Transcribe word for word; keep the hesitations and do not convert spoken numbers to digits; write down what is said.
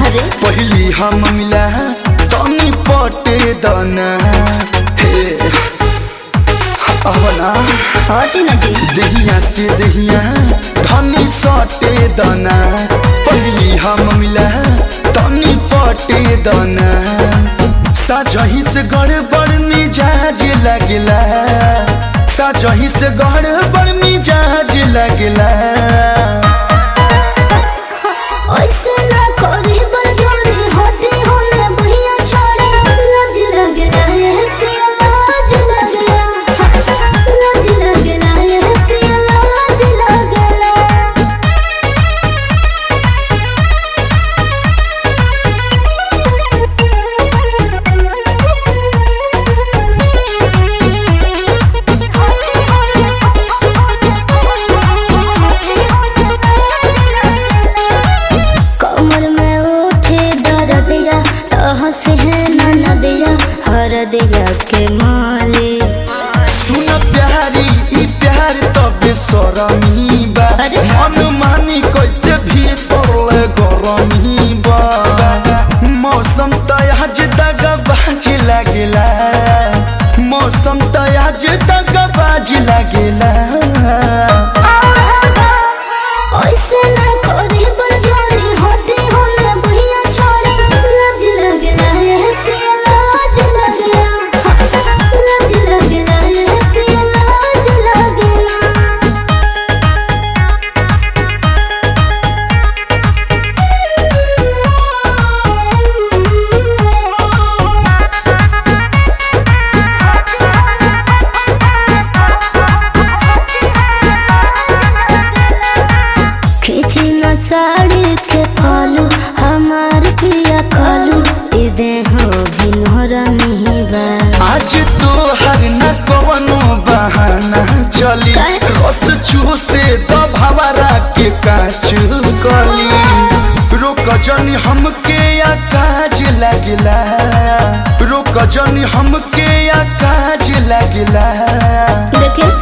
अरे पहली हम मिला तनी पटे दना हे आवना हटी ना जी दहिया से दहिया धनी सटे दना पहली हम मिला तनी पटे दना साजही से गड़बड़ मिजाज लगला साजही से गड़बड़ मिजाज लगला ऐसे ना करी बलजोरी हटी होले भैया छोड़े लाज लगला ये पिया लाज लगला लाज लगला ये पिया लाज लगला कमर में उठे दर्दिया हंसे है नदिया हर दिया के माले सुन प्यारी ई प्यार तबे सरमी बा अरे। मन मानी कैसे भी तोले गरमी बा मौसम तयाज दगा बाज लागेला मौसम तयाज दगा बाज लागेला ऐसे ना करी बलजोरी हटी होले भैया छोड़े लाज लगला ये पिया लाज लगला लाज लगला ये पिया लाज लगला खींची न साड़ी के फालू हमार पिया कालू इदे हो भिनोरा मिहिबा आज तो हर न कवनो बहाना चली काहे? रस चूसे तो भवरा के काच कली रोक जनी हमके या काज लगला रोक जनी हमके या काज लगला देखे